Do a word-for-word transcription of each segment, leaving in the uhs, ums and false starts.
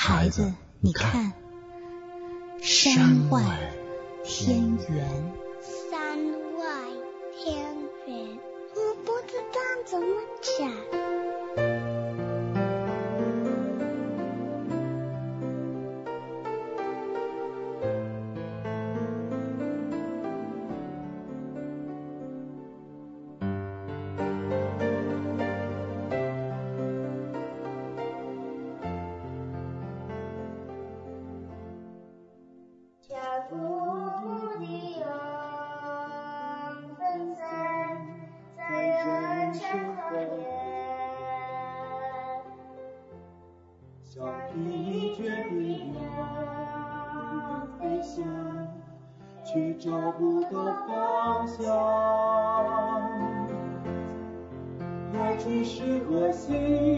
孩子，你看，山外天圆。 山外天圆，我不知道怎么讲。 却找不到方向，爱只是和心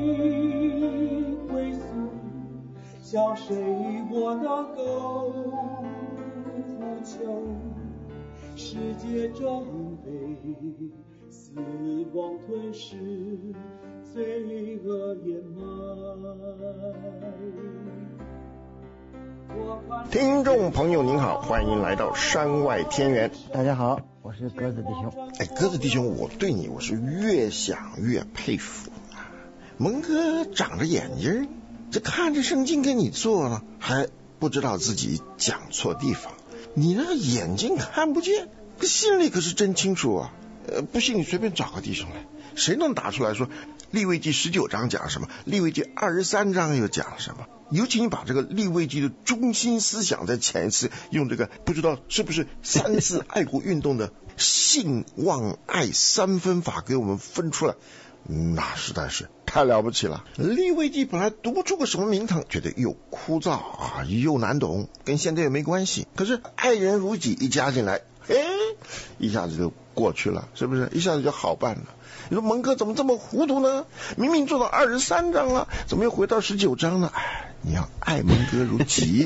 归宿，向谁我能够呼求？世界正被死亡吞噬，罪恶掩埋。 听众朋友您好，欢迎来到山外天圆。 大家好，我是鸽子弟兄。 哎，鸽子弟兄，我对你我是越想越佩服啊！蒙哥长着眼睛，这看着圣经给你做了，还不知道自己讲错地方。你那个眼睛看不见，可心里可是真清楚啊！呃，不信你随便找个弟兄来，谁能打出来说利未记十九章讲什么，利未记二十三章又讲什么？尤其你把这个利未记的中心思想在前一次用这个不知道是不是三次爱国运动的信望爱三分法给我们分出来，那实在是太了不起了。利未记本来读不出个什么名堂，觉得又枯燥啊又难懂，跟现在也没关系，可是爱人如己一加进来，哎，一下子就过去了，是不是一下子就好办了？你说蒙哥怎么这么糊涂呢？明明做到二十三章了，怎么又回到十九章呢？哎，你要爱蒙哥如己。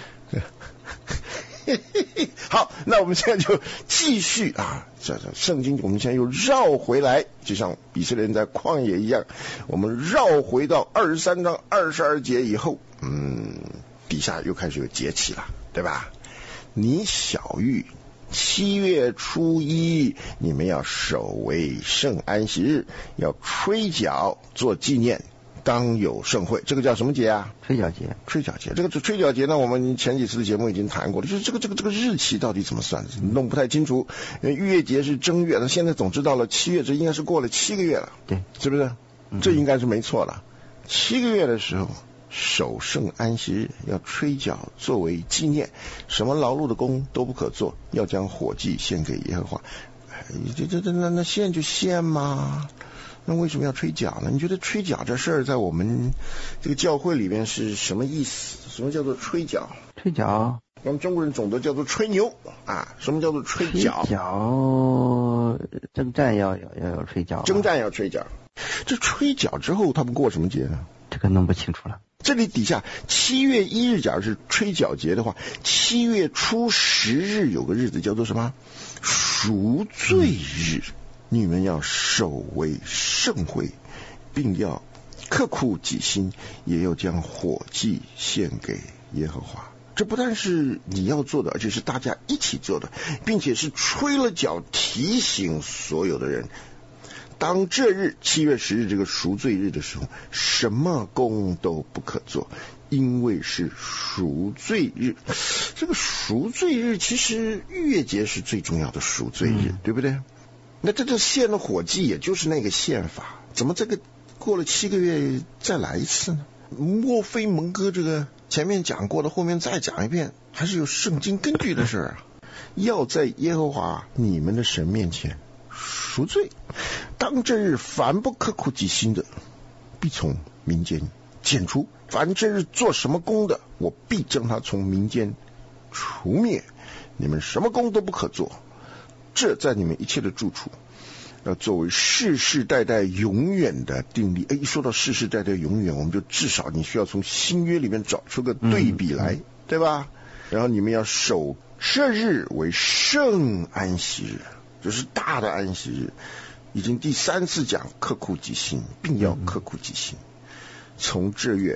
好，那我们现在就继续啊，这这圣经我们现在又绕回来，就像以色列人在旷野一样，我们绕回到二十三章二十二节以后，嗯，底下又开始有节气了，对吧？你小玉七月初一，你们要守为圣安息日，要吹角做纪念，当有盛会。这个叫什么节啊？ 吹角节。 吹角节，这个吹角节呢，我们前几次的节目已经谈过了，就是这个这个这个日期到底怎么算，弄不太清楚。逾越节是正月，那现在总知道了，七月这应该是过了七个月了， 对， 是不是？这应该是没错了。七个月的时候，守圣安息日，要吹角作为纪念，什么劳碌的工都不可做，要将火祭献给耶和华。这这这那那献就献嘛，那为什么要吹角呢？你觉得吹角这事儿在我们这个教会里面是什么意思？什么叫做吹角？ 吹角， 我们中国人总的叫做吹牛啊。什么叫做吹角？ 吹角，征战要要要有吹角， 征战要吹角。这吹角之后，他们过什么节呢？ 这个弄不清楚了。 这里底下七月一日，假如是吹角节的话，七月初十日有个日子叫做什么？赎罪日。你们要守为盛会，并要刻苦己心，也要将火祭献给耶和华。这不但是你要做的，而且是大家一起做的，并且是吹了角提醒所有的人。当这日七月十日这个赎罪日的时候，什么工都不可做，因为是赎罪日。这个赎罪日其实逾越节是最重要的赎罪日，嗯、对不对？那这这献的火祭也就是那个献法，怎么这个过了七个月再来一次呢？莫非蒙哥这个前面讲过的，后面再讲一遍，还是有圣经根据的事啊？要在耶和华你们的神面前赎罪，当这日凡不刻苦己心的，必从民间剪除；凡这日做什么工的，我必将他从民间除灭。你们什么工都不可做，这在你们一切的住处要作为世世代代永远的定例。哎，一说到世世代代永远，我们就至少你需要从新约里面找出个对比来，嗯、对吧？然后你们要守这日为圣安息日，就是大的安息日。已经第三次讲刻苦己心，并要刻苦己心。从这月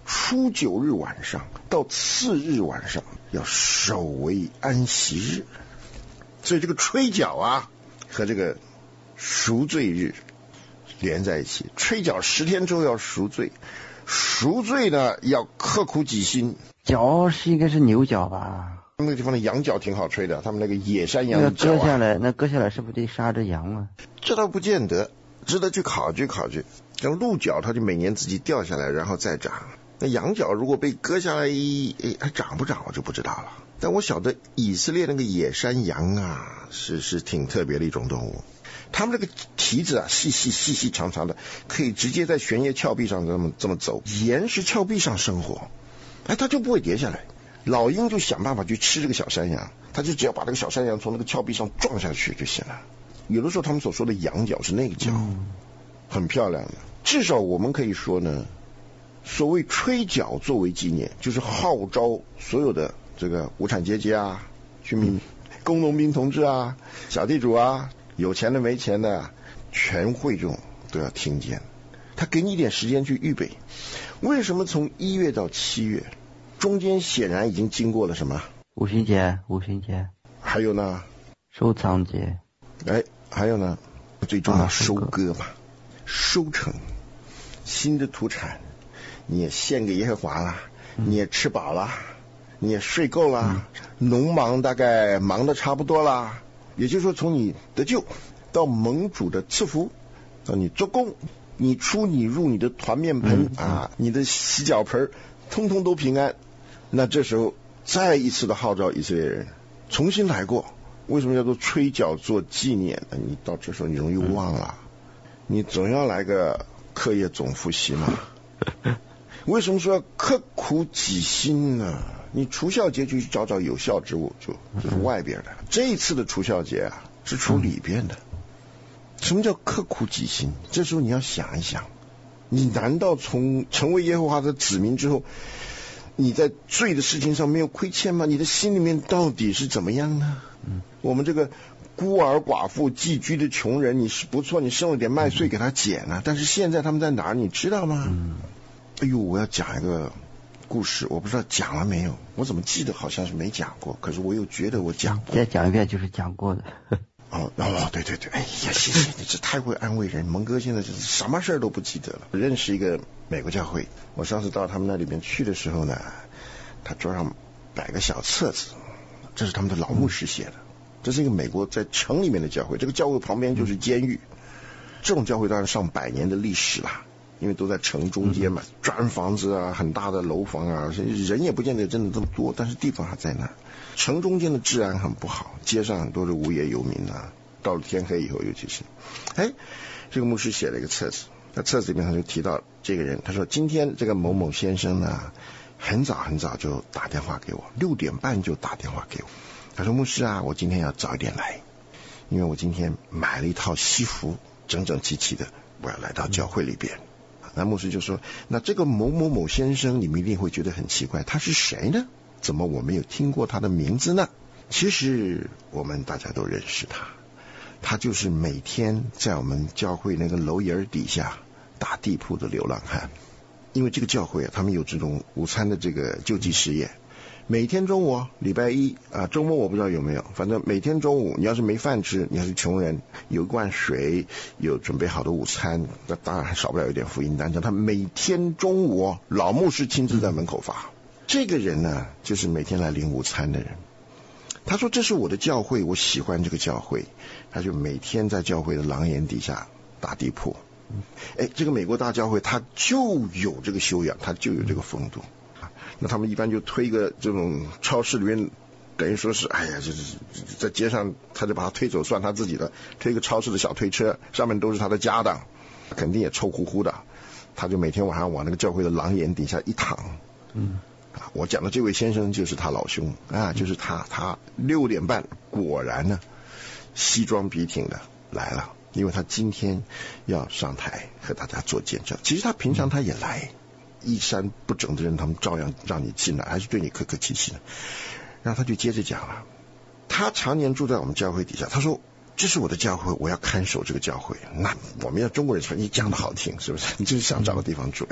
初九日晚上到次日晚上要守为安息日。所以这个吹角啊和这个赎罪日连在一起。吹角十天之后要赎罪，赎罪呢要刻苦己心。 角是应该是牛角吧？ 那个地方的羊角挺好吹的，他们那个野山羊那角、啊、 割下来，那割下来是不是得杀只羊啊？ 这倒不见得，值得去考据考据。像鹿角它就每年自己掉下来然后再长，那羊角如果被割下来还长不长我就不知道了。但我晓得以色列那个野山羊啊是是挺特别的一种动物，他们这个蹄子啊细细细细长长的，可以直接在悬崖峭壁上这么这么走，岩石峭壁上生活，哎，它就不会跌下来。老鹰就想办法去吃这个小山羊，他就只要把这个小山羊从那个峭壁上撞下去就行了。有的时候他们所说的羊角是那个角、嗯、很漂亮的。至少我们可以说呢，所谓吹角作为纪念，就是号召所有的这个无产阶级啊、居民、工农兵同志啊、小地主啊、有钱的没钱的，全会众都要听见。他给你一点时间去预备。为什么从一月到七月中间显然已经经过了什么？ 五旬节，五旬节， 还有呢？ 收藏节， 哎，还有呢？最重要收割嘛，收成，新的土产，你也献给耶和华了，嗯、你也吃饱了，你也睡够了，嗯、农忙大概忙得差不多了。也就是说，从你得救到盟主的赐福，到你做工，你出你入你的团面盆、嗯、啊，你的洗脚盆，通通都平安。那这时候再一次的号召以色列人重新来过。为什么叫做吹角做纪念？你到这时候你容易忘了，你总要来个课业总复习嘛。为什么说要刻苦己心呢？你除酵节就去找找有效之物，就就是外边的。这一次的除酵节啊是除里边的。什么叫刻苦己心？这时候你要想一想，你难道从成为耶和华的子民之后，你在罪的事情上没有亏欠吗？你的心里面到底是怎么样呢？嗯，我们这个孤儿寡妇寄居的穷人，你是不错，你剩了点麦穗给他捡啊，但是现在他们在哪儿你知道吗？嗯，哎呦，我要讲一个故事，我不知道讲了没有，我怎么记得好像是没讲过，可是我又觉得我讲过。 再讲一遍就是讲过的。 哦哦，对对对，哎呀，谢谢你，这太会安慰人。蒙哥现在就是什么事儿都不记得了。认识一个美国教会，我上次到他们那里面去的时候呢，他桌上摆个小册子，这是他们的老牧师写的。这是一个美国在城里面的教会，这个教会旁边就是监狱。这种教会当然上百年的历史啦，因为都在城中间嘛，砖房子啊，很大的楼房啊，人也不见得真的这么多，但是地方还在那儿。城中间的治安很不好，街上很多的无业游民啊，到了天黑以后尤其是。哎，这个牧师写了一个册子，那册子里面他就提到这个人，他说今天这个某某先生呢，很早很早就打电话给我，六点半就打电话给我，他说牧师啊，我今天要早一点来，因为我今天买了一套西服，整整齐齐的，我要来到教会里边。那牧师就说，那这个某某某先生你们一定会觉得很奇怪，他是谁呢？怎么我没有听过他的名字呢？其实我们大家都认识他，他就是每天在我们教会那个楼檐底下打地铺的流浪汉。因为这个教会啊，他们有这种午餐的这个救济事业，每天中午礼拜一啊，周末我不知道有没有，反正每天中午你要是没饭吃，你要是穷人，有一罐水，有准备好的午餐，那当然还少不了有点福音单张。他每天中午老牧师亲自在门口发。这个人呢，就是每天来领午餐的人。他说这是我的教会，我喜欢这个教会，他就每天在教会的廊檐底下打地铺。哎，这个美国大教会他就有这个修养，他就有这个风度。那他们一般就推一个这种超市里面，等于说是哎呀，就是在街上他就把他推走算他自己的，推一个超市的小推车，上面都是他的家当，肯定也臭乎乎的。他就每天晚上往那个教会的廊檐底下一躺。嗯，我讲的这位先生就是他老兄啊，就是他，他六点半果然呢，西装笔挺的来了，因为他今天要上台和大家做见证。其实他平常他也来，衣衫不整的人他们照样让你进来，还是对你客客气气的。然后他就接着讲了，他常年住在我们教会底下，他说这是我的教会，我要看守这个教会。那我们要中国人说你讲的好听是不是？你就是想找个地方住。哎，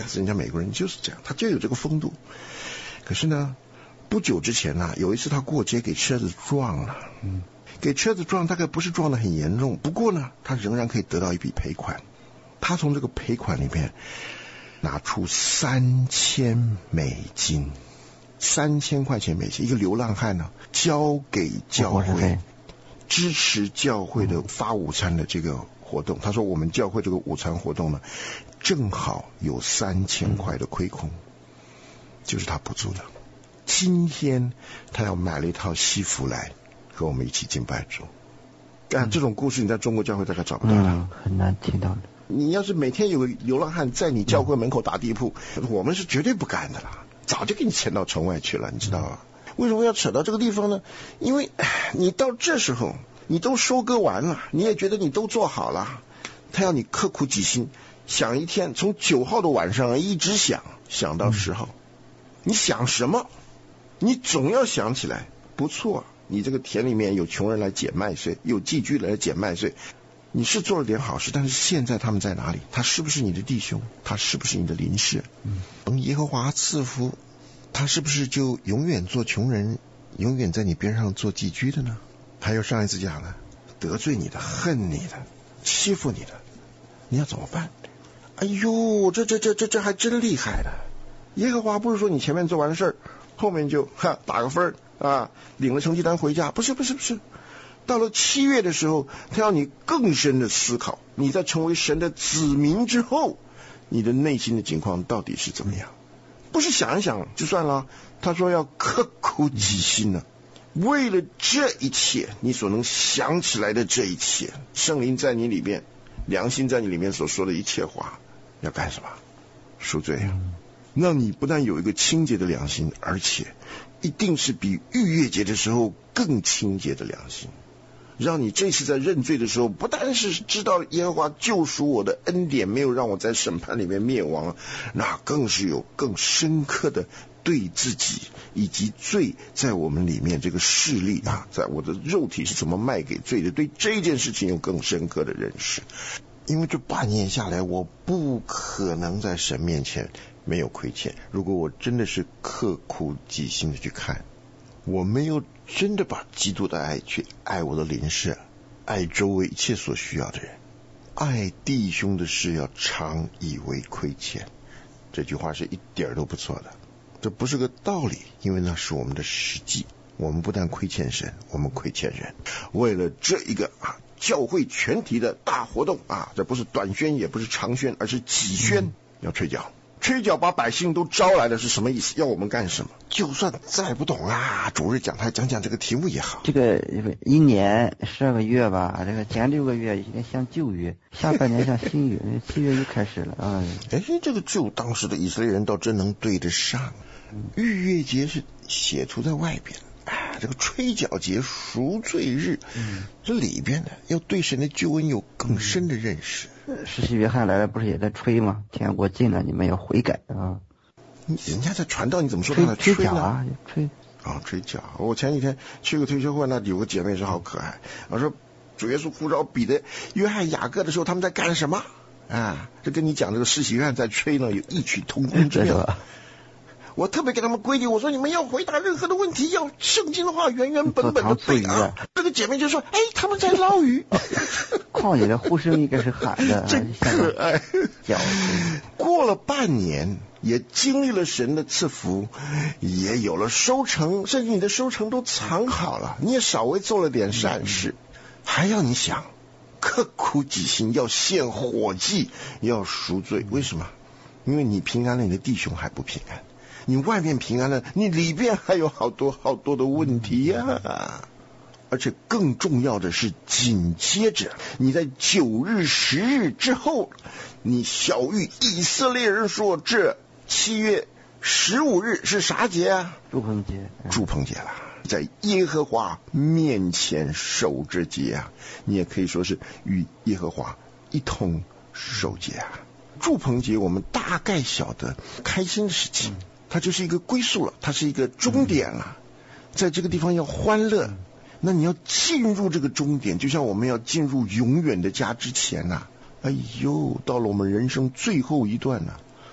但是人家美国人就是这样，他就有这个风度。可是呢，不久之前呢、啊，有一次他过街给车子撞了，嗯，给车子撞大概不是撞得很严重，不过呢，他仍然可以得到一笔赔款。他从这个赔款里面拿出三千美金，三千块钱美金，一个流浪汉呢，交给教会，支持教会的发午餐的这个活动。他说我们教会这个午餐活动呢，正好有三千块的亏空，就是他补助的。今天他要买了一套西服来和我们一起敬拜主。但这种故事你在中国教会大概找不到了、 嗯，很难听到的。 你要是每天有个流浪汉在你教会门口打地铺、嗯、我们是绝对不干的啦，早就给你牵到城外去了，你知道吗？为什么要扯到这个地方呢？因为你到这时候你都收割完了，你也觉得你都做好了，他要你刻苦己心，想一天，从九号的晚上一直想想到十号、嗯、你想什么你总要想起来，不错，你这个田里面有穷人来捡麦穗，有寄居人来捡麦穗，你是做了点好事，但是现在他们在哪里？他是不是你的弟兄？他是不是你的邻舍？嗯，耶和华赐福，他是不是就永远做穷人，永远在你边上做寄居的呢？还有上一次讲了，得罪你的、恨你的、欺负你的，你要怎么办？哎呦，这这这这这还真厉害的。耶和华不是说你前面做完事儿，后面就哈打个分啊，领了成绩单回家，不是不是不是。到了七月的时候，他要你更深的思考，你在成为神的子民之后，你的内心的情况到底是怎么样？不是想一想就算了，他说要刻苦己心呢、啊。为了这一切，你所能想起来的这一切，圣灵在你里面，良心在你里面所说的一切话，要干什么？赎罪啊！让你不但有一个清洁的良心，而且一定是比逾越节的时候更清洁的良心。让你这次在认罪的时候，不但是知道耶和华救赎我的恩典没有让我在审判里面灭亡，那更是有更深刻的对自己以及罪在我们里面这个势力啊，在我的肉体是怎么卖给罪的，对这件事情有更深刻的认识。因为这半年下来，我不可能在神面前没有亏欠。如果我真的是刻苦己心的去看，我没有真的把基督的爱去爱我的邻舍，爱周围一切所需要的人，爱弟兄的事要常以为亏欠。这句话是一点都不错的，这不是个道理，因为那是我们的实际。我们不但亏欠神，我们亏欠人。为了这一个啊教会全体的大活动啊，这不是短宣也不是长宣，而是几宣、嗯、要吹角。吹角把百姓都招来了是什么意思？要我们干什么？就算再不懂啊，主日讲台讲讲这个题目也好。 这个一年十二个月吧，这个前六个月有点像旧约，下半年像新约，七月就开始了啊。 哎，这个旧当时的以色列人倒真能对得上。逾越节是写出在外边，啊，这个吹角节、赎罪日，嗯，这里边呢要对神的救恩有更深的认识。 施洗约翰来了，不是也在吹吗？天国近了，你们要悔改啊！ 人家在传道，你怎么说他在吹呢？ 吹啊，吹啊，吹角！我前几天去个退休会，那有个姐妹是好可爱。我说主耶稣呼召彼得、约翰、雅各的时候，他们在干什么？啊，这跟你讲这个施洗约翰在吹呢，有异曲同工之妙。我特别给他们规定，我说你们要回答任何的问题，要圣经的话原原本本的背啊。这个姐妹就说：“哎，他们在捞鱼。” 旷野的呼声应该是喊的， 真可爱。过了半年，也经历了神的赐福，也有了收成，甚至你的收成都藏好了，你也稍微做了点善事，还要你想刻苦己心，要献火祭，要赎罪。为什么？因为你平安了，你的弟兄还不平安。你外面平安了，你里边还有好多好多的问题呀、啊！而且更重要的是，紧接着你在九日十日之后，你晓谕以色列人说，这七月十五日是啥节啊？ 住棚节。 住棚节了，在耶和华面前守这节啊，你也可以说是与耶和华一同守节啊。住棚节我们大概晓得开心的事情。嗯，它就是一个归宿了，它是一个终点了，在这个地方要欢乐。那你要进入这个终点，就像我们要进入永远的家之前呐、啊，哎呦，到了我们人生最后一段呐、啊，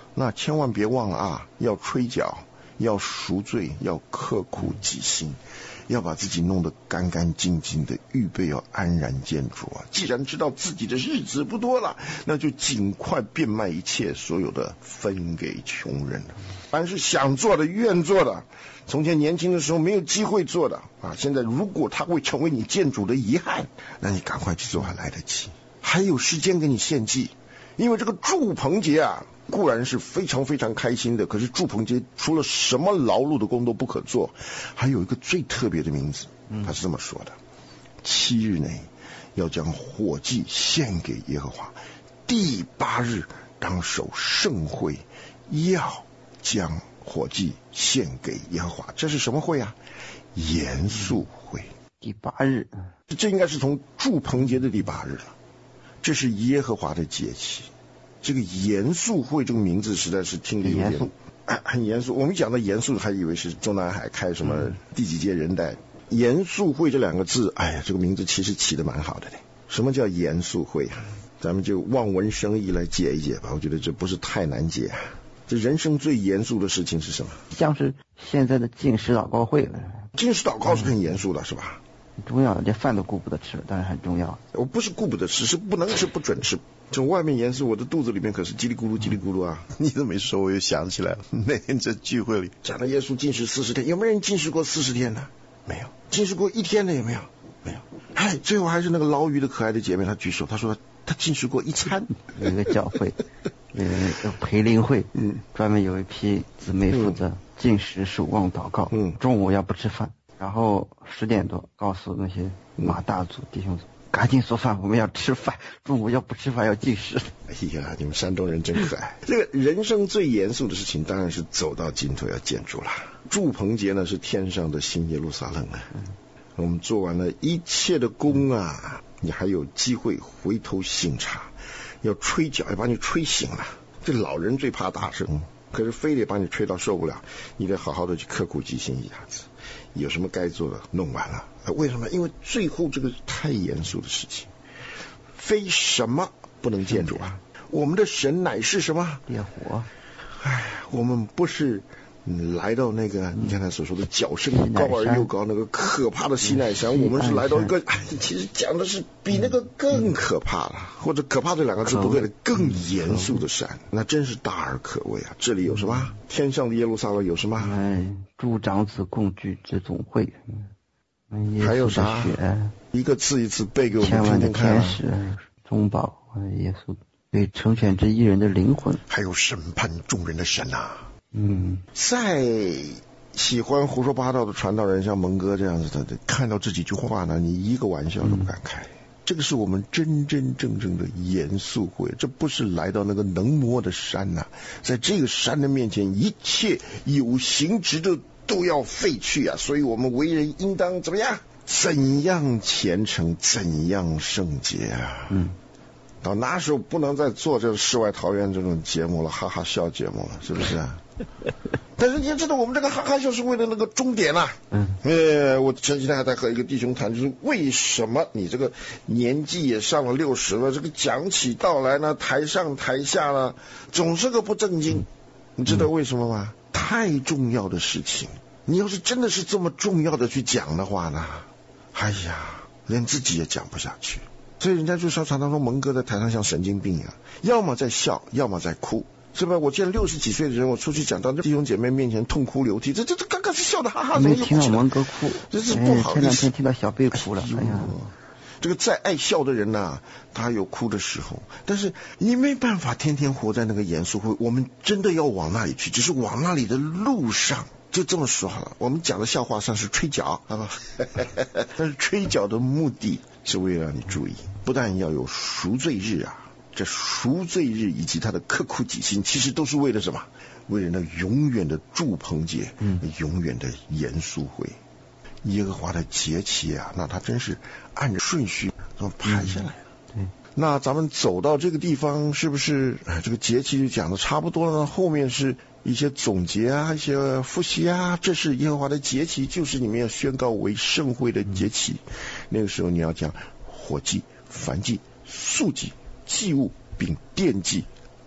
那千万别忘了啊，要吹角，要赎罪，要刻苦己心，要把自己弄得干干净净的，预备要安然见主啊！既然知道自己的日子不多了，那就尽快变卖一切，所有的分给穷人。凡是想做的、愿做的，从前年轻的时候没有机会做的啊，现在如果它会成为你见主的遗憾，那你赶快去做，还来得及，还有时间给你献祭。因为这个祝棚节啊，固然是非常非常开心的，可是祝棚节除了什么劳碌的工都不可做，还有一个最特别的名字，他是这么说的：七日内要将火祭献给耶和华，第八日当守盛会，要将火祭献给耶和华。这是什么会啊？严肃会。 第八日， 这应该是从祝棚节的第八日了。这是耶和华的节期。这个严肃会这个名字实在是听着有点严肃、 啊、很严肃。我们讲的严肃还以为是中南海开什么第几届人代。严肃会这两个字，哎呀，这个名字其实起得蛮好的嘞。什么叫严肃会啊？咱们就望文生义来解一解吧，我觉得这不是太难解。这人生最严肃的事情是什么？ 像是现在的禁食祷告会了。 禁食祷告是很严肃的，是吧？ 重要的，连饭都顾不得吃，当然很重要。 我不是顾不得吃，是不能吃，不准吃。从外面严肃，我的肚子里面可是叽里咕噜叽里咕噜啊！ 你都没说，我又想起来了，那天在聚会里讲到耶稣禁食四十天，有没有人禁食过四十天的？没有。禁食过一天的有没有？没有。哎，最后还是那个捞鱼的可爱的姐妹，她举手，她说她禁食过一餐。 有一个教会，有一个培灵会，嗯，专门有一批姊妹负责禁食守望祷告，嗯，中午要不吃饭。然后十点多告诉那些马大族弟兄，赶紧做饭，我们要吃饭，中午要不吃饭要禁食。 哎呀，你们山东人真可爱。这个人生最严肃的事情当然是走到尽头要见主了。祝棚节呢是天上的新耶路撒冷啊。嗯、我们做完了一切的工啊，你还有机会回头省察，要吹角，要把你吹醒了。这老人最怕大声，可是非得把你吹到受不了，你得好好的去刻苦己心一下子。有什么该做的弄完了，为什么？因为最后这个太严肃的事情，非什么不能见主啊！我们的神乃是什么？ 烈火。 哎，我们不是来到那个你看他所说的角声高而又高那个可怕的西奈山，我们是来到一个，哎，其实讲的是比那个更可怕了，或者可怕这两个字不对的，更严肃的山，那真是大而可畏啊！这里有什么？天上的耶路撒冷有什么？ 哎，诸长子共聚之总会。 还有啥？一个字一次背给我们千万的听听看、啊。 天使中保耶稣对成全之一人的灵魂， 还有审判众人的神啊！ 嗯， 再喜欢胡说八道的传道人，像蒙哥这样子的，看到这几句话呢，你一个玩笑都不敢开。嗯、这个是我们真真正正的严肃会，这不是来到那个能摸的山呐、啊，在这个山的面前，一切有形质的都要废去啊！所以我们为人应当怎么样？怎样虔诚，怎样圣洁啊！嗯。到那时候不能再做这个世外桃源这种节目了，哈哈笑节目了，是不是啊？但是你知道我们这个哈哈笑是为了那个终点啊。嗯。呃，我前几天还在和一个弟兄谈，就是为什么你这个年纪也上了六十了，这个讲起道来呢，台上台下呢，总是个不正经。你知道为什么吗？嗯、太重要的事情，你要是真的是这么重要的去讲的话呢，哎呀，连自己也讲不下去。所以人家就说常常说蒙哥在台上像神经病一样，要么在笑，要么在哭，是吧？我见六十几岁的人，我出去讲到弟兄姐妹面前痛哭流涕，这这这刚刚是笑的哈哈， 没听到蒙哥哭， 这是不好意思。 前两天听到小贝哭了，哎呀， 这个再爱笑的人呐、啊，他有哭的时候，但是你没办法天天活在那个严肃会，我们真的要往那里去，只是往那里的路上。就这么说好了，我们讲的笑话上是吹角，好吧？但是吹角的目的是为了让你注意，不但要有赎罪日啊，这赎罪日以及他的刻苦己心，其实都是为了什么？为了那永远的祝棚节，嗯，永远的严肃会。耶和华的节期啊，那他真是按着顺序这么排下来了。 嗯， 那咱们走到这个地方，是不是哎，这个节期就讲的差不多了呢？后面是一些总结啊，一些复习啊，这是耶和华的节期，就是你们要宣告为圣会的节期。嗯、那个时候你要讲火祭、燔祭、素祭、祭物并奠祭、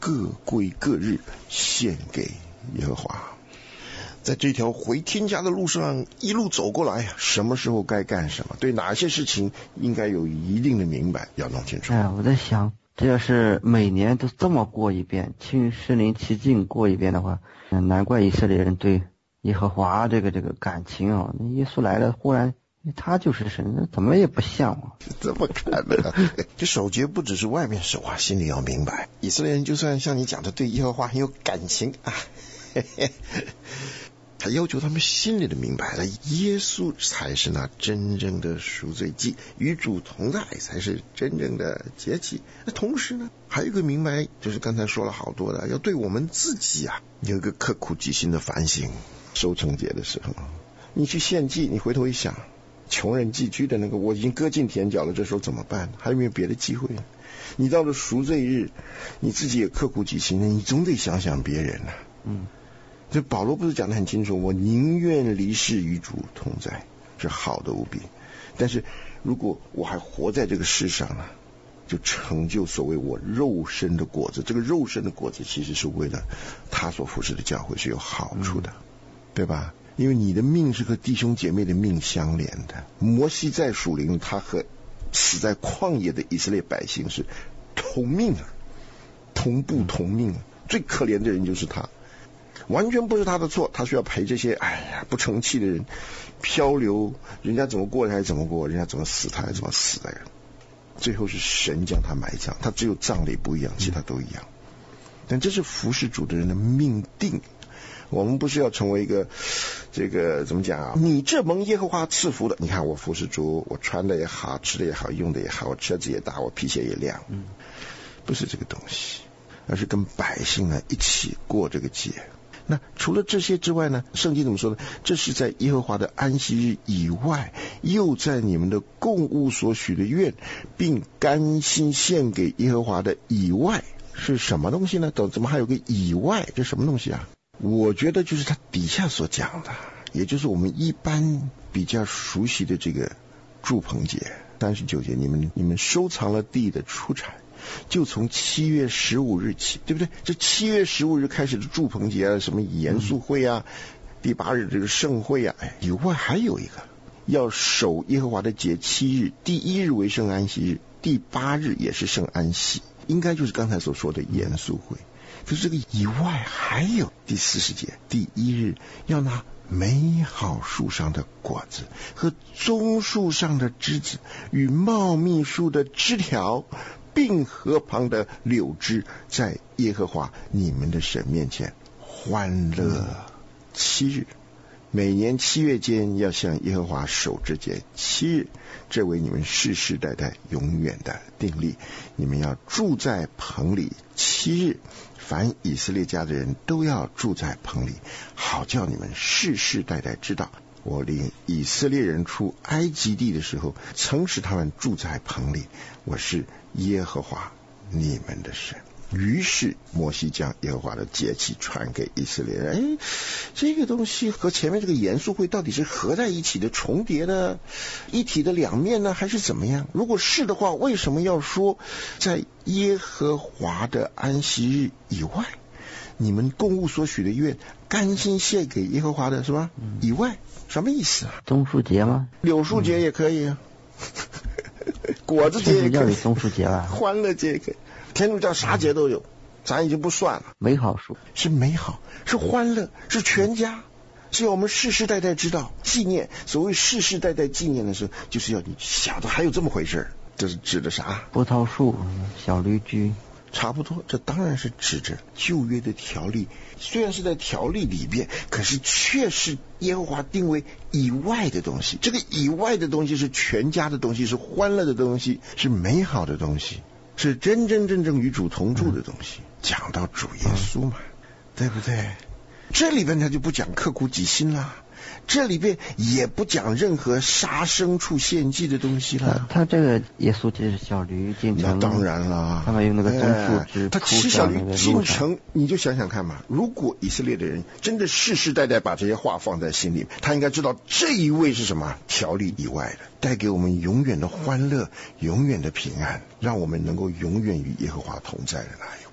各归各日，献给耶和华。在这条回天家的路上一路走过来，什么时候该干什么，对哪些事情应该有一定的明白，要弄清楚。 哎，我在想，这要是每年都这么过一遍，亲身临其境过一遍的话，难怪以色列人对耶和华这个这个感情啊，那耶稣来了，忽然他就是神，怎么也不像啊。 这么看的，这守节不只是外面守啊，心里要明白。以色列人就算像你讲的对耶和华很有感情啊，嘿嘿，他要求他们心里的明白了，耶稣才是那真正的赎罪祭，与主同在才是真正的节期。那同时呢，还有一个明白，就是刚才说了好多的，要对我们自己啊有一个刻苦己心的反省。收成节的时候，你去献祭，你回头一想，穷人寄居的那个我已经割尽田角了，这时候怎么办？还有没有别的机会呢？你到了赎罪日，你自己也刻苦己心，你总得想想别人啊。嗯，这保罗不是讲得很清楚，我宁愿离世与主同在，是好的无比。但是如果我还活在这个世上呢，就成就所谓我肉身的果子。这个肉身的果子其实是为了他所服侍的教会是有好处的，嗯，对吧？因为你的命是和弟兄姐妹的命相连的。摩西在属灵，他和死在旷野的以色列百姓是同命啊，同步同命啊。最可怜的人就是他，完全不是他的错，他需要陪这些哎呀不成器的人漂流，人家怎么过他还怎么过，人家怎么死他还怎么死的人。最后是神将他埋葬，他只有葬礼不一样，其他都一样。但这是服侍主的人的命定。我们不是要成为一个这个怎么讲啊？你这蒙耶和华赐福的，你看我服侍主，我穿的也好，吃的也好，用的也好，我车子也大，我皮鞋也亮，嗯，不是这个东西，而是跟百姓呢一起过这个节。那除了这些之外呢，圣经怎么说呢？这是在耶和华的安息日以外，又在你们的供物所许的愿，并甘心献给耶和华的以外，是什么东西呢？怎么还有个以外？这什么东西啊？我觉得就是他底下所讲的，也就是我们一般比较熟悉的这个住棚节。三十九节，你们你们收藏了地的出产，就从七月十五日起，对不对？这七月十五日开始的住棚节啊，什么严肃会啊，第八日这个盛会啊，哎，以外还有一个要守耶和华的节七日，第一日为圣安息日，第八日也是圣安息，应该就是刚才所说的严肃会。可是这个以外还有第四十节，第一日要拿美好树上的果子和棕树上的枝子与茂密树的枝条，并河旁的柳枝，在耶和华你们的神面前欢乐七日。每年七月间要向耶和华守这节七日，这为你们世世代代永远的定例。你们要住在棚里七日，凡以色列家的人都要住在棚里，好叫你们世世代代知道，我领以色列人出埃及地的时候，曾使他们住在棚里，我是耶和华你们的神。于是摩西将耶和华的节期传给以色列人。哎，这个东西和前面这个严肃会到底是合在一起的、重叠的、一体的两面呢，还是怎么样？如果是的话，为什么要说在耶和华的安息日以外，你们供物所许的愿，甘心献给耶和华的是吧？嗯、以外什么意思啊？ 棕树节吗？ 柳树节也可以啊，嗯、果子节也可以， 棕树节啊， 欢乐节也可以。天主教啥节都有，咱已经不算了。 美好树是美好，是欢乐，是全家，是要我们世世代代知道纪念。所谓世世代代纪念的时候，就是要你晓得还有这么回事。这是指的啥？ 葡萄树、小驴驹， 差不多。这当然是指着旧约的条例，虽然是在条例里边，可是却是耶和华定为以外的东西。这个以外的东西是全家的东西，是欢乐的东西，是美好的东西，是真真正正与主同住的东西。嗯、讲到主耶稣嘛，嗯、对不对？这里边他就不讲刻苦己心啦，这里边也不讲任何杀牲畜献祭的东西了。 他, 他这个耶稣就是小驴进城， 那当然了， 他们用那个棕树枝， 他骑小驴进城，你就想想看嘛。如果以色列的人真的世世代代把这些话放在心里，他应该知道这一位是什么条例以外的，带给我们永远的欢乐，永远的平安，让我们能够永远与耶和华同在的那一位。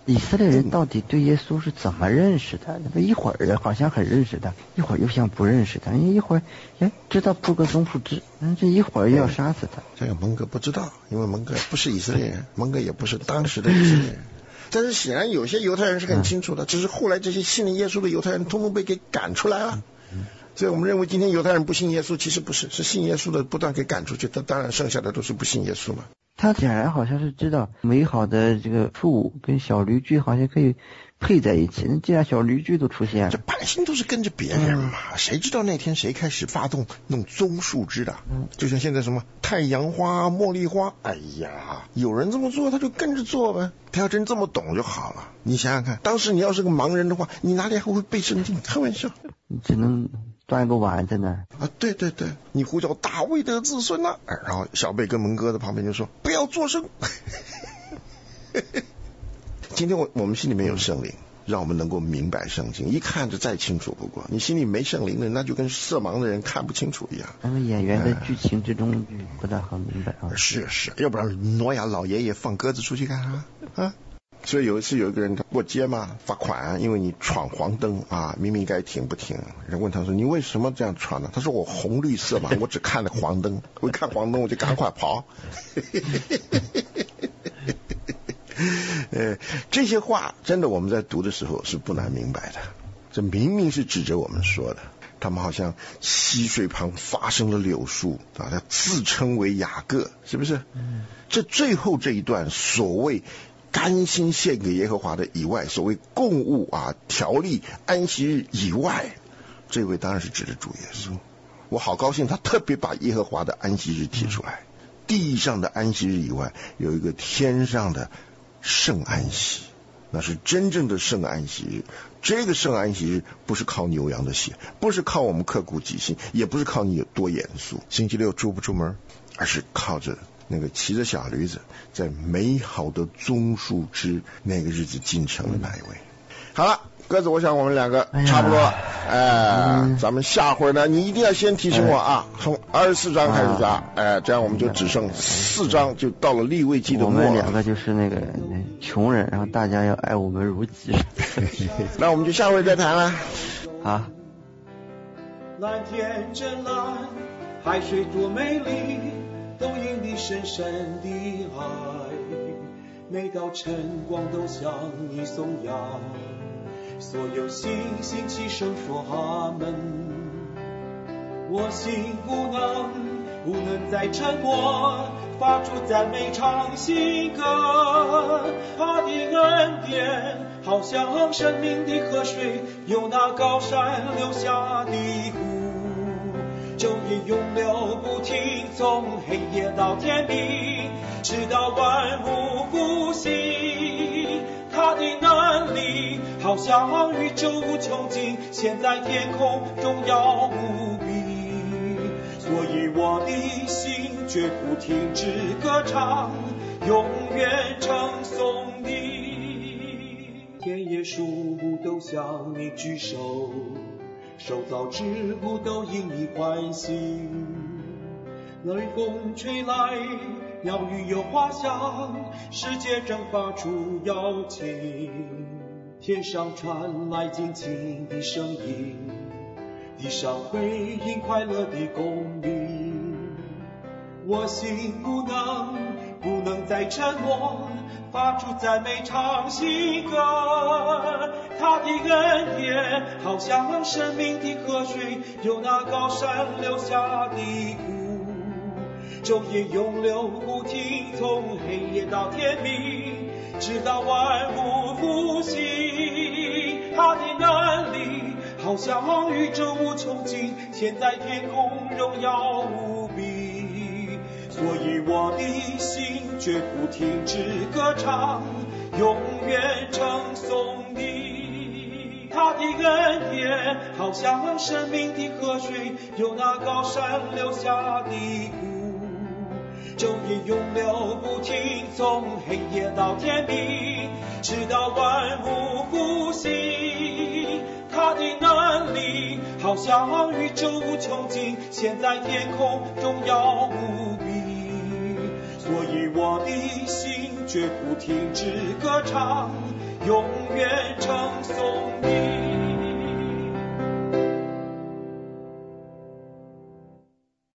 以色列人到底对耶稣是怎么认识的？那么一会儿好像很认识他，一会儿又像不认识他，一会儿哎知道布格松树枝，嗯，这一会儿又要杀死他。 这个蒙哥不知道，因为蒙哥不是以色列人，蒙哥也不是当时的以色列人。但是显然有些犹太人是很清楚的，只是后来这些信了耶稣的犹太人通通被给赶出来了。所以我们认为今天犹太人不信耶稣，其实不是，是信耶稣的不断给赶出去，他当然剩下的都是不信耶稣嘛。 他显然好像是知道美好的这个树跟小驴驹好像可以配在一起，那既然小驴驹都出现了， 这百姓都是跟着别人嘛，嗯、谁知道那天谁开始发动弄棕树枝的？嗯，就像现在什么太阳花、茉莉花，哎呀，有人这么做，他就跟着做呗。他要真这么懂就好了。你想想看，当时你要是个盲人的话，你哪里还会背圣经？开玩笑， 你只能端个碗在那儿啊！对对对，你呼叫大卫的子孙呐、啊！然后小贝跟蒙哥在旁边就说：“不要作声。”今天我我们心里面有圣灵，让我们能够明白圣经，一看就再清楚不过。你心里没圣灵的，那就跟色盲的人看不清楚一样。 他们演员在剧情之中就不大很明白啊。 是是，要不然挪亚老爷爷放鸽子出去干啥啊？所以有一次有一个人他过街嘛，罚款，因为你闯黄灯啊，明明该停不停。人问他说：“你为什么这样闯呢？”他说：“我红绿色嘛，我只看了黄灯，我一看黄灯我就赶快跑。”呃，这些话真的我们在读的时候是不难明白的。这明明是指着我们说的，他们好像溪水旁发生了柳树啊，他自称为雅各，是不是？嗯。这最后这一段所谓甘心献给耶和华的以外，所谓供物啊、条例、安息日以外，这位当然是指着主耶稣。我好高兴，他特别把耶和华的安息日提出来。地上的安息日以外，有一个天上的圣安息，那是真正的圣安息日。这个圣安息日不是靠牛羊的血，不是靠我们刻苦己心，也不是靠你有多严肃，星期六出不出门，而是靠着那个骑着小驴子在美好的棕树枝那个日子进城的那一位。好了，鸽子，我想我们两个差不多了，哎，哎嗯、咱们下回呢，你一定要先提醒我啊，哎、从二十四章开始抓，哎、哎，这样我们就只剩四章，就到了利未记的末了。 我们两个就是那个穷人，然后大家要爱我们如己。 那我们就下回再谈了。 好。 蓝天真蓝，海水多美丽，都因你深深的爱。每道晨光都向你颂扬，所有星星齐声说阿门。我心不能不能再沉默，发出赞美唱新歌。他的恩典好像生命的河水，由那高山流下的湖，昼夜永流不停，从黑夜到天明，直到万物复兴。他的能力好像宇宙无穷尽，现在天空荣耀无比。所以我的心绝不停止歌唱，永远称颂你。天野树木都向你举手，受造之物都因你欢喜。雷风吹来，鸟语有花香，世界正发出邀请。天上传来尽情的声音，地上回应快乐的公鸣。我心不能不能再沉默，发出赞美唱新歌。他的恩典好像生命的河水，由那高山流下的湖，昼夜永流不停，从黑夜到天明，直到万物复兴。他的能力好像宇宙无穷尽，现在天空荣耀无比。所以我的心绝不停止歌唱，永远称颂你。他的恩典好像生命的河水，由那高山流下的湖，昼夜永流不停，从黑夜到天明，直到万物复兴。他的能力好像宇宙无穷尽，现在天空荣耀无比。所以我的心绝不停止歌唱， 永远称颂你。